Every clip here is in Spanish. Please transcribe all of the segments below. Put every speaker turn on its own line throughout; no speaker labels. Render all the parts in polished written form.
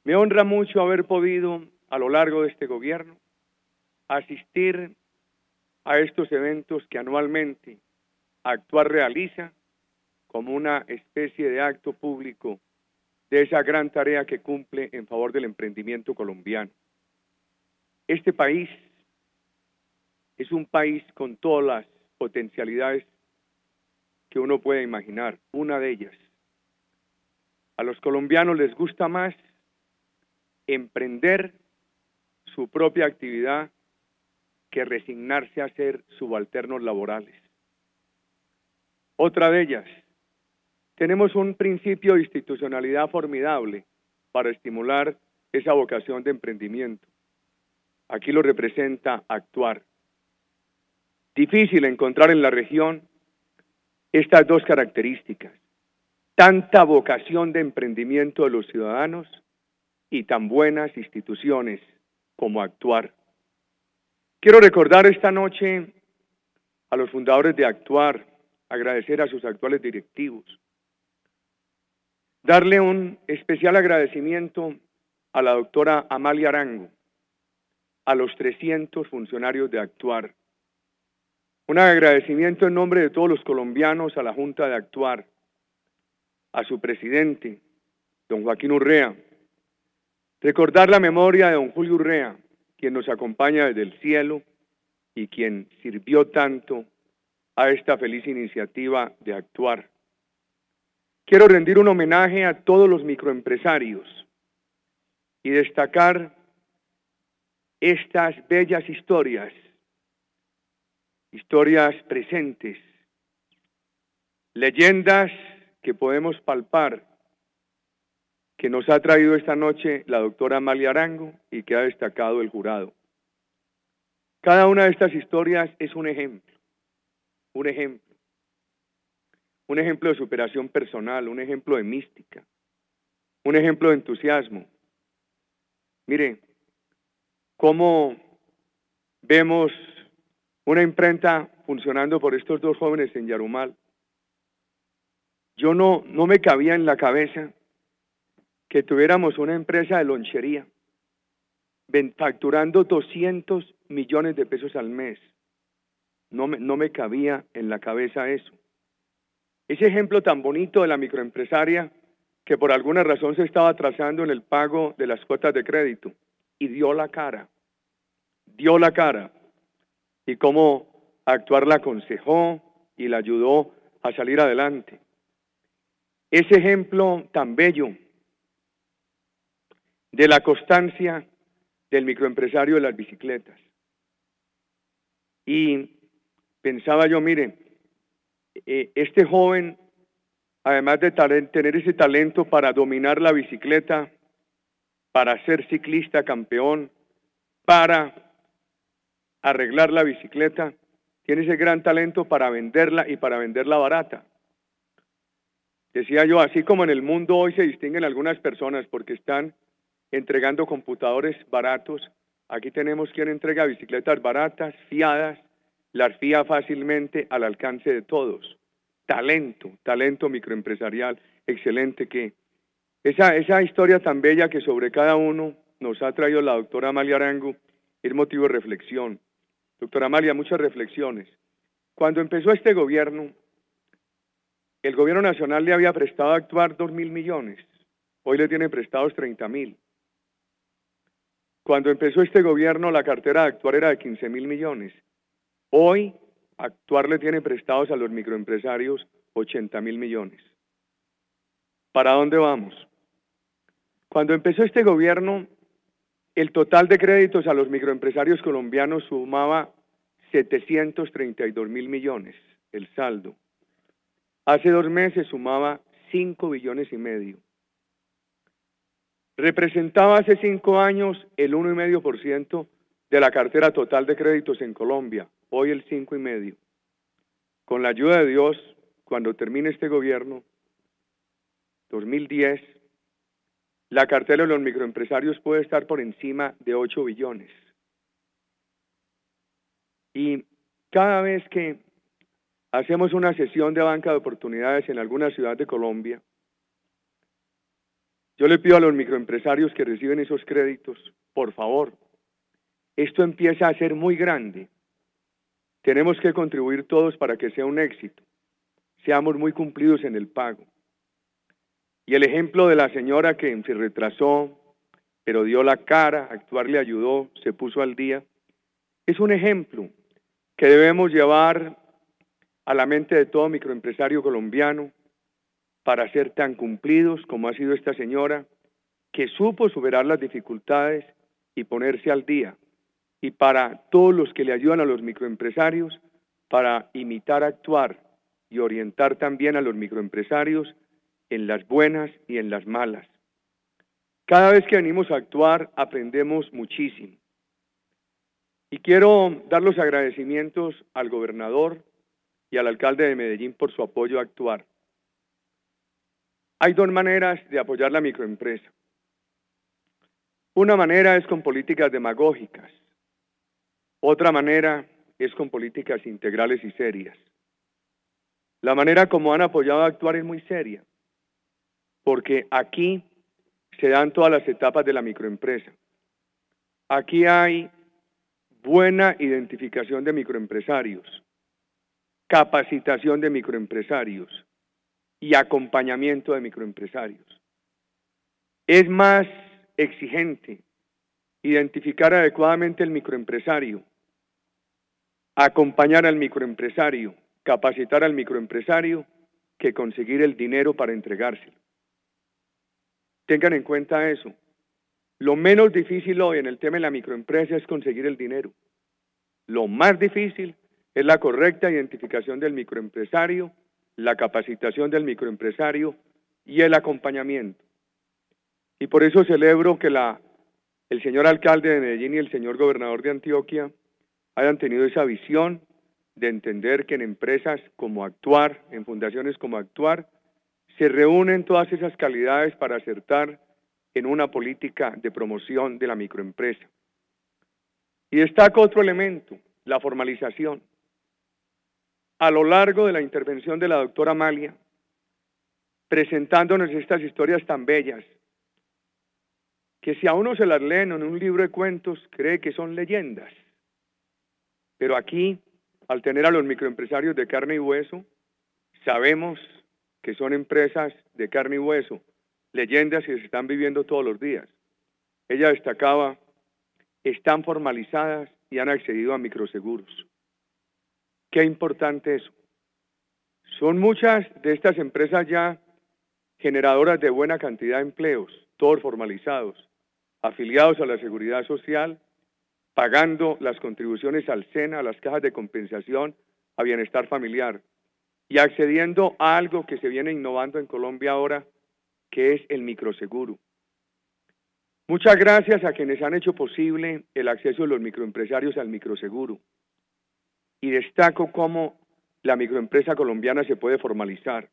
Me honra mucho haber podido, a lo largo de este gobierno, asistir a estos eventos que anualmente Actuar realiza como una especie de acto público de esa gran tarea que cumple en favor del emprendimiento colombiano. Este país es un país con todas las potencialidades que uno puede imaginar. Una de ellas, a los colombianos les gusta más emprender su propia actividad que resignarse a ser subalternos laborales. Otra de ellas, tenemos un principio de institucionalidad formidable para estimular esa vocación de emprendimiento. Aquí lo representa Actuar. Difícil encontrar en la región estas dos características, tanta vocación de emprendimiento de los ciudadanos y tan buenas instituciones como Actuar. Quiero recordar esta noche a los fundadores de Actuar, agradecer a sus actuales directivos, darle un especial agradecimiento a la doctora Amalia Arango, a los 300 funcionarios de Actuar, un agradecimiento en nombre de todos los colombianos a la Junta de Actuar, a su presidente, don Joaquín Urrea, recordar la memoria de don Julio Urrea, quien nos acompaña desde el cielo y quien sirvió tanto a esta feliz iniciativa de Actuar. Quiero rendir un homenaje a todos los microempresarios y destacar estas bellas historias presentes, leyendas que podemos palpar, que nos ha traído esta noche la doctora Amalia Arango y que ha destacado el jurado. Cada una de estas historias es un ejemplo de superación personal, un ejemplo de mística, un ejemplo de entusiasmo. Mire, cómo vemos una imprenta funcionando por estos dos jóvenes en Yarumal. Yo no me cabía en la cabeza que tuviéramos una empresa de lonchería facturando 200 millones de pesos al mes. No me cabía en la cabeza eso. Ese ejemplo tan bonito de la microempresaria que por alguna razón se estaba atrasando en el pago de las cuotas de crédito y dio la cara, y cómo Actuar la aconsejó y la ayudó a salir adelante. Ese ejemplo tan bello de la constancia del microempresario de las bicicletas. Y pensaba yo, mire, este joven, además de tener ese talento para dominar la bicicleta, para ser ciclista campeón, para arreglar la bicicleta, tiene ese gran talento para venderla y para venderla barata. Decía yo, así como en el mundo hoy se distinguen algunas personas porque están entregando computadores baratos, aquí tenemos quien entrega bicicletas baratas, fiadas, las fía fácilmente al alcance de todos. Talento microempresarial, excelente, que esa historia tan bella que sobre cada uno nos ha traído la doctora Amalia Arango es motivo de reflexión. Doctora Amalia, muchas reflexiones. Cuando empezó este gobierno, el gobierno nacional le había prestado a Actuar 2.000 millones, hoy le tiene prestados 30.000. Cuando empezó este gobierno, la cartera de Actuar era de 15.000 millones. Hoy, Actuar le tiene prestados a los microempresarios 80.000 millones. ¿Para dónde vamos? Cuando empezó este gobierno, el total de créditos a los microempresarios colombianos sumaba 732.000 millones, el saldo. Hace 2 meses sumaba 5,5 billones. Representaba hace 5 años el 1,5% de la cartera total de créditos en Colombia, hoy el 5,5%. Con la ayuda de Dios, cuando termine este gobierno, 2010, la cartera de los microempresarios puede estar por encima de 8 billones. Y cada vez que hacemos una sesión de banca de oportunidades en alguna ciudad de Colombia, Yo le pido a los microempresarios que reciben esos créditos, por favor, esto empieza a ser muy grande. Tenemos que contribuir todos para que sea un éxito. Seamos muy cumplidos en el pago. Y el ejemplo de la señora que se retrasó, pero dio la cara, actuar le ayudó, se puso al día, es un ejemplo que debemos llevar a la mente de todo microempresario colombiano para ser tan cumplidos como ha sido esta señora, que supo superar las dificultades y ponerse al día. Y para todos los que le ayudan a los microempresarios, para imitar, actuar y orientar también a los microempresarios en las buenas y en las malas. Cada vez que venimos a actuar, aprendemos muchísimo. Y quiero dar los agradecimientos al gobernador y al alcalde de Medellín por su apoyo a actuar. Hay dos maneras de apoyar la microempresa. Una manera es con políticas demagógicas. Otra manera es con políticas integrales y serias. La manera como han apoyado a actuar es muy seria, porque aquí se dan todas las etapas de la microempresa. Aquí hay buena identificación de microempresarios, capacitación de microempresarios y acompañamiento de microempresarios. Es más exigente identificar adecuadamente el microempresario, acompañar al microempresario, capacitar al microempresario, que conseguir el dinero para entregárselo. Tengan en cuenta eso. Lo menos difícil hoy en el tema de la microempresa es conseguir el dinero. Lo más difícil es la correcta identificación del microempresario, la capacitación del microempresario y el acompañamiento. Y por eso celebro que el señor alcalde de Medellín y el señor gobernador de Antioquia hayan tenido esa visión de entender que en empresas como Actuar, en fundaciones como Actuar, se reúnen todas esas calidades para acertar en una política de promoción de la microempresa. Y destaco otro elemento, la formalización. A lo largo de la intervención de la doctora Amalia, presentándonos estas historias tan bellas, que si a uno se las leen en un libro de cuentos, cree que son leyendas. Pero aquí, al tener a los microempresarios de carne y hueso, sabemos que son empresas de carne y hueso, leyendas que se están viviendo todos los días. Ella destacaba, están formalizadas y han accedido a microseguros. Qué importante eso. Son muchas de estas empresas ya generadoras de buena cantidad de empleos, todos formalizados, afiliados a la Seguridad Social, pagando las contribuciones al SENA, a las cajas de compensación, a bienestar familiar, y accediendo a algo que se viene innovando en Colombia ahora, que es el microseguro. Muchas gracias a quienes han hecho posible el acceso de los microempresarios al microseguro. Y destaco cómo la microempresa colombiana se puede formalizar.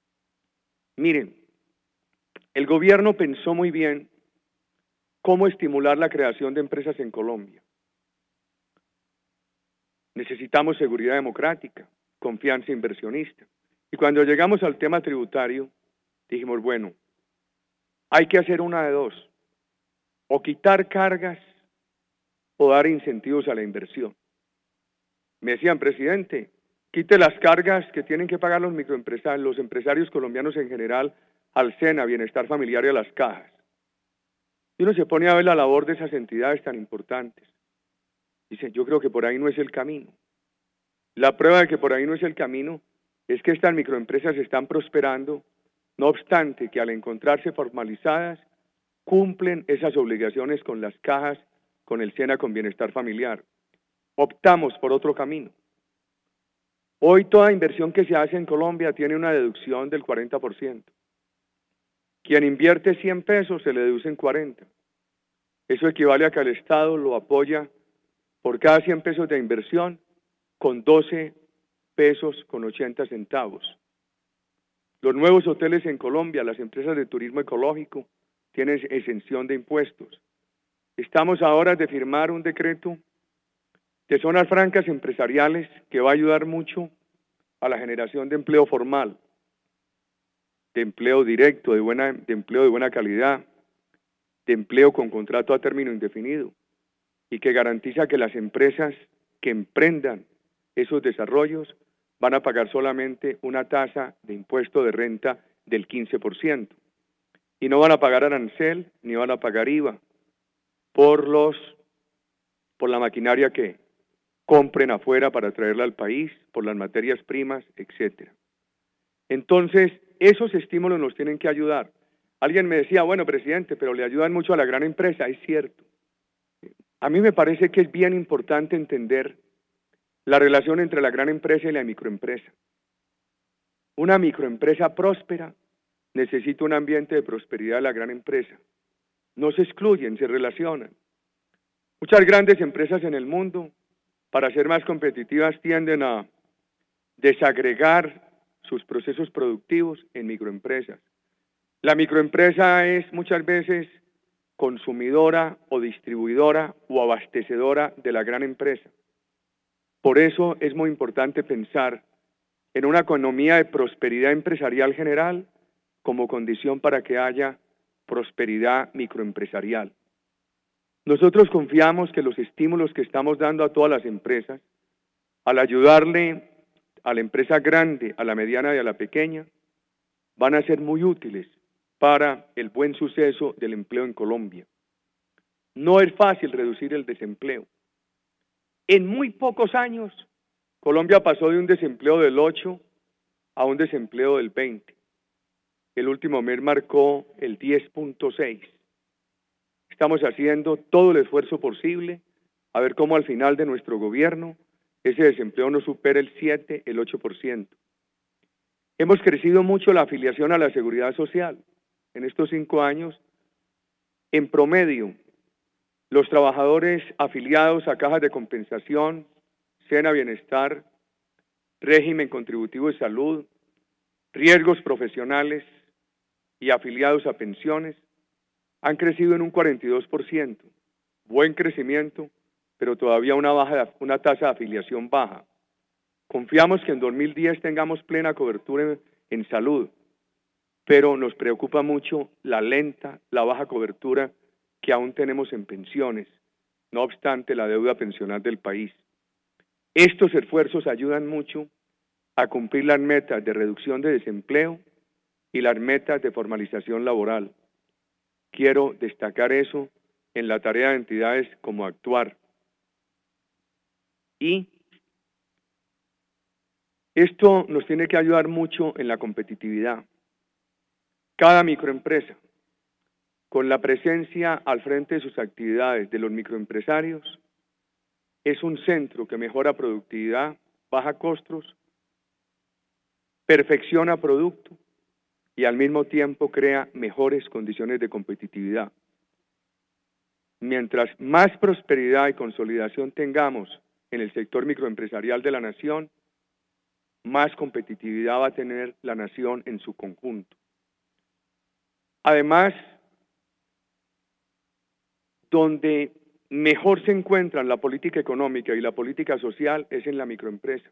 Miren, el gobierno pensó muy bien cómo estimular la creación de empresas en Colombia. Necesitamos seguridad democrática, confianza inversionista. Y cuando llegamos al tema tributario, dijimos, bueno, hay que hacer una de dos, o quitar cargas o dar incentivos a la inversión. Me decían, presidente, quite las cargas que tienen que pagar los microempresarios, los empresarios colombianos en general, al SENA, Bienestar Familiar y a las cajas. Y uno se pone a ver la labor de esas entidades tan importantes. Dice, yo creo que por ahí no es el camino. La prueba de que por ahí no es el camino es que estas microempresas están prosperando, no obstante que al encontrarse formalizadas, cumplen esas obligaciones con las cajas, con el SENA, con Bienestar Familiar. Optamos por otro camino. Hoy toda inversión que se hace en Colombia tiene una deducción del 40%. Quien invierte 100 pesos se le deducen 40. Eso equivale a que el Estado lo apoya por cada 100 pesos de inversión con 12 pesos con 80 centavos. Los nuevos hoteles en Colombia, las empresas de turismo ecológico, tienen exención de impuestos. Estamos ahora de firmar un decreto de zonas francas empresariales que va a ayudar mucho a la generación de empleo formal. de empleo directo, de empleo de buena calidad, de empleo con contrato a término indefinido, y que garantiza que las empresas que emprendan esos desarrollos van a pagar solamente una tasa de impuesto de renta del 15%, y no van a pagar arancel ni van a pagar IVA por la maquinaria que compren afuera para traerla al país, por las materias primas, etcétera. Entonces, esos estímulos nos tienen que ayudar. Alguien me decía, bueno, presidente, pero le ayudan mucho a la gran empresa. Es cierto. A mí me parece que es bien importante entender la relación entre la gran empresa y la microempresa. Una microempresa próspera necesita un ambiente de prosperidad de la gran empresa. No se excluyen, se relacionan. Muchas grandes empresas en el mundo, para ser más competitivas, tienden a desagregar sus procesos productivos en microempresas. La microempresa es muchas veces consumidora o distribuidora o abastecedora de la gran empresa. Por eso es muy importante pensar en una economía de prosperidad empresarial general como condición para que haya prosperidad microempresarial. Nosotros confiamos que los estímulos que estamos dando a todas las empresas, al ayudarle a la empresa grande, a la mediana y a la pequeña, van a ser muy útiles para el buen suceso del empleo en Colombia. No es fácil reducir el desempleo. En muy pocos años, Colombia pasó de un desempleo del 8 a un desempleo del 20. El último mes marcó el 10.6. Estamos haciendo todo el esfuerzo posible a ver cómo al final de nuestro gobierno ese desempleo no supera el 7, el 8%. Hemos crecido mucho la afiliación a la seguridad social. En estos 5 años, en promedio, los trabajadores afiliados a cajas de compensación, Sena Bienestar, régimen contributivo de salud, riesgos profesionales y afiliados a pensiones han crecido en un 42%. Buen crecimiento, pero todavía una tasa de afiliación baja. Confiamos que en 2010 tengamos plena cobertura en salud, pero nos preocupa mucho la baja cobertura que aún tenemos en pensiones, no obstante la deuda pensional del país. Estos esfuerzos ayudan mucho a cumplir las metas de reducción de desempleo y las metas de formalización laboral. Quiero destacar eso en la tarea de entidades como Actuar. Y esto nos tiene que ayudar mucho en la competitividad. Cada microempresa, con la presencia al frente de sus actividades de los microempresarios, es un centro que mejora productividad, baja costos, perfecciona producto y al mismo tiempo crea mejores condiciones de competitividad. Mientras más prosperidad y consolidación tengamos en el sector microempresarial de la nación, más competitividad va a tener la nación en su conjunto. Además, donde mejor se encuentran la política económica y la política social es en la microempresa.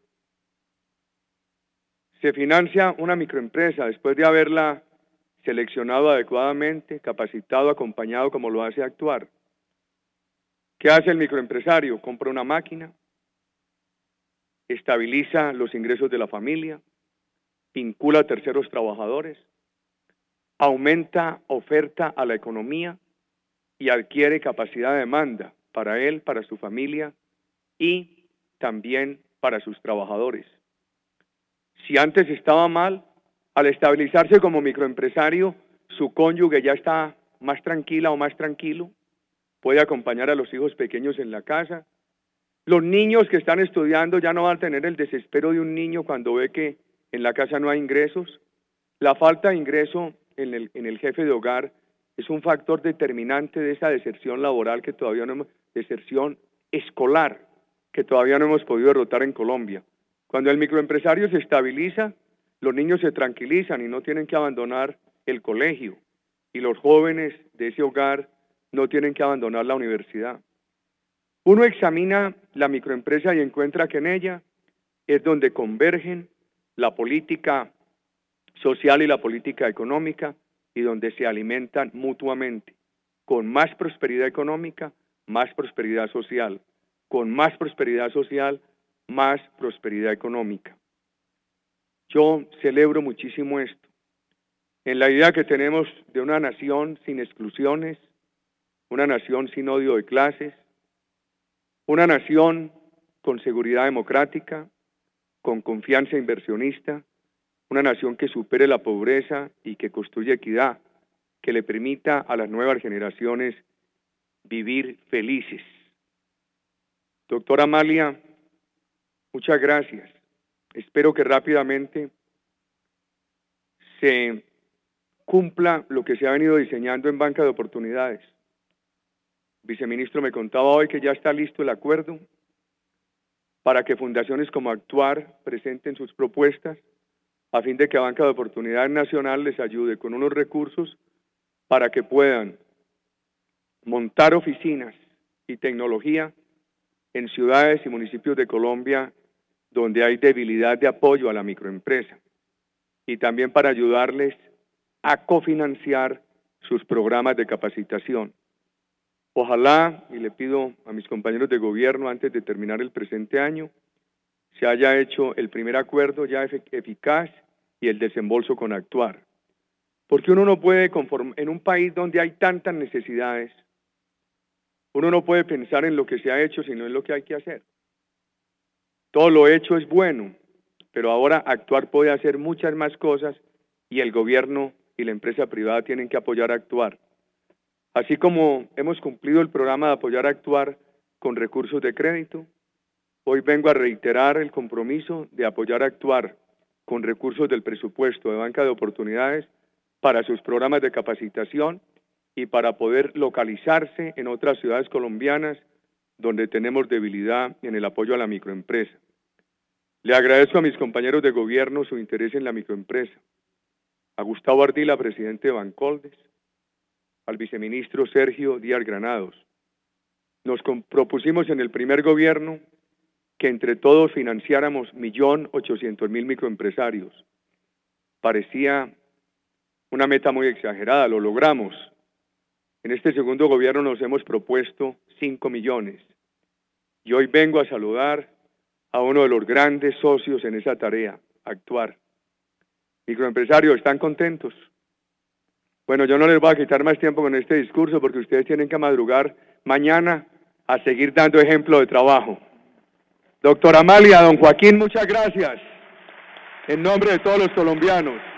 Se financia una microempresa después de haberla seleccionado adecuadamente, capacitado, acompañado como lo hace Actuar. ¿Qué hace el microempresario? Compra una máquina, estabiliza los ingresos de la familia, vincula a terceros trabajadores, aumenta oferta a la economía y adquiere capacidad de demanda para él, para su familia y también para sus trabajadores. Si antes estaba mal, al estabilizarse como microempresario, su cónyuge ya está más tranquila o más tranquilo, puede acompañar a los hijos pequeños en la casa. Los niños que están estudiando ya no van a tener el desespero de un niño cuando ve que en la casa no hay ingresos. La falta de ingreso en el jefe de hogar es un factor determinante de esa deserción laboral que todavía no hemos, deserción escolar, que todavía no hemos podido derrotar en Colombia. Cuando el microempresario se estabiliza, los niños se tranquilizan y no tienen que abandonar el colegio, y los jóvenes de ese hogar no tienen que abandonar la universidad. Uno examina la microempresa y encuentra que en ella es donde convergen la política social y la política económica, y donde se alimentan mutuamente. Con más prosperidad económica, más prosperidad social. Con más prosperidad social, más prosperidad económica. Yo celebro muchísimo esto. En la idea que tenemos de una nación sin exclusiones, una nación sin odio de clases, una nación con seguridad democrática, con confianza inversionista, una nación que supere la pobreza y que construya equidad, que le permita a las nuevas generaciones vivir felices. Doctora Amalia, muchas gracias. Espero que rápidamente se cumpla lo que se ha venido diseñando en Banca de Oportunidades. El viceministro me contaba hoy que ya está listo el acuerdo para que fundaciones como Actuar presenten sus propuestas a fin de que Banca de Oportunidades Nacional les ayude con unos recursos para que puedan montar oficinas y tecnología en ciudades y municipios de Colombia donde hay debilidad de apoyo a la microempresa, y también para ayudarles a cofinanciar sus programas de capacitación. Ojalá, y le pido a mis compañeros de gobierno antes de terminar el presente año, se haya hecho el primer acuerdo ya eficaz y el desembolso con Actuar. Porque uno no puede, en un país donde hay tantas necesidades, uno no puede pensar en lo que se ha hecho, sino en lo que hay que hacer. Todo lo hecho es bueno, pero ahora Actuar puede hacer muchas más cosas y el gobierno y la empresa privada tienen que apoyar a Actuar. Así como hemos cumplido el programa de apoyar a Actuar con recursos de crédito, hoy vengo a reiterar el compromiso de apoyar a Actuar con recursos del presupuesto de Banca de Oportunidades para sus programas de capacitación y para poder localizarse en otras ciudades colombianas donde tenemos debilidad en el apoyo a la microempresa. Le agradezco a mis compañeros de gobierno su interés en la microempresa, a Gustavo Ardila, presidente de Bancoldes, al viceministro Sergio Díaz Granados. Nos propusimos en el primer gobierno que entre todos financiáramos 1.800.000 microempresarios. Parecía una meta muy exagerada, lo logramos. En este segundo gobierno nos hemos propuesto 5 millones. Y hoy vengo a saludar a uno de los grandes socios en esa tarea, Actuar. Microempresarios, ¿están contentos? Bueno, yo no les voy a quitar más tiempo con este discurso porque ustedes tienen que madrugar mañana a seguir dando ejemplo de trabajo. Doctora Amalia, don Joaquín, muchas gracias. En nombre de todos los colombianos.